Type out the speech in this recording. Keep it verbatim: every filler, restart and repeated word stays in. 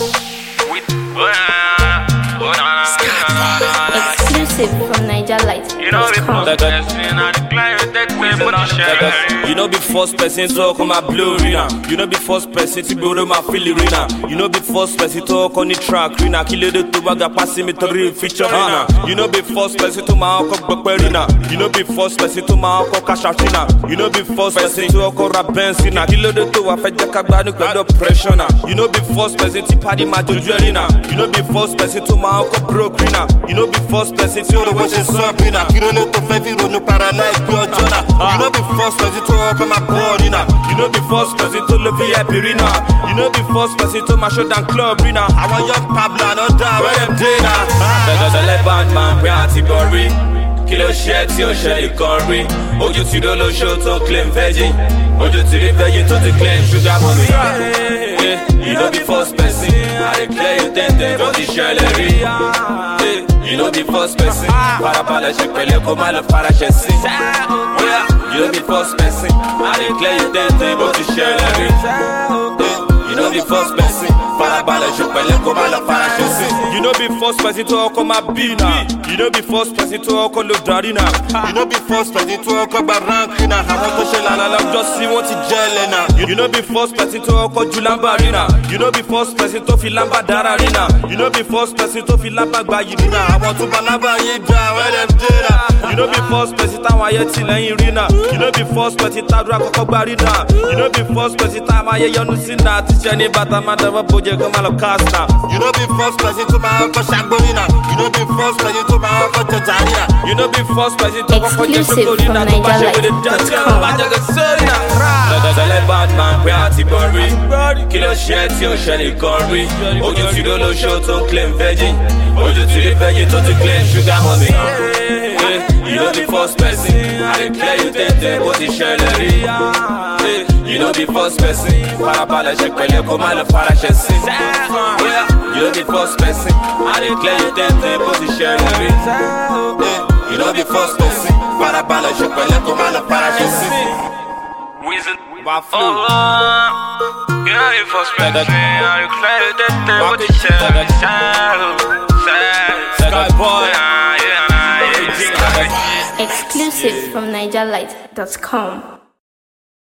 Exclusive from Niger Light. You know before person, I declare that way, but you share. You know be first person to talk on my blue arena. You know be first person to build on my Philly arena. You know be first person to talk on the track arena. Kill the two bag passing me to real feature arena. You know be first person to my uncle arena. You know be first person to my uncle cash arena. You know be first person to uncle rap benzina. Kill the two after the cabanu got pressure now. You know be first person to party my jojo arena. You know be first person to my uncle broke arena. You know be first person to the watch Sabrina. You know to five you no paranoid pure Jonah. You know be first person to open my corner. You know be first person to live V I P arena. You know be first person to my showdown club arena. I want young Pablo and die where them dinner. The left band man we are Tibori. Kilo shit yo shelly curry. Oju ti do lo show to claim veggie. Oju ti the veggie to the claim sugar mommy. You know be first person. I declare you ten ten for the shellery. You know be first person. Para para je pele comme le parachesi. You know be first person. I declare you ten ten for the shellery. You know be first person. Para para je pele comme le parachesi. You know be first person to come a bina. You know be first person to come lo darina. You know be first person to come barankina. I want to shell la la just see what it jelena. You know be first person to come julamba arena. You know be first person to feel lamba dararina. You know be first person to feel lamba bayina. I want to balaba yida where them did. You know be first person to waye tilen irina. You know be first person to dra koko barina. You know be first person to waye yonu sinna teacher ni batama da boje ko malo casta. You know be first person to my uncle Shagborina. You know be first person to my uncle Tanzania. You know be first person to uncle Shagborina. To bash with the dance girl, bajaga sorina. The left bad man we are Tibori. Kilo shit yo shelly curry. Oju ti do lo show to claim veggie. Oju ti the veggie to the claim sugar mommy. You know the first person. I declare you ten ten for the shellery. You know the first person. Para para je pele comme le parachesi. You know the first person. I declare you ten ten for the shellery. You know the first person. Para para je pele comme le parachesi. Wizard. Oh, you know the first person. I declare you ten ten for the shellery. Exclusive from Niger Light dot com.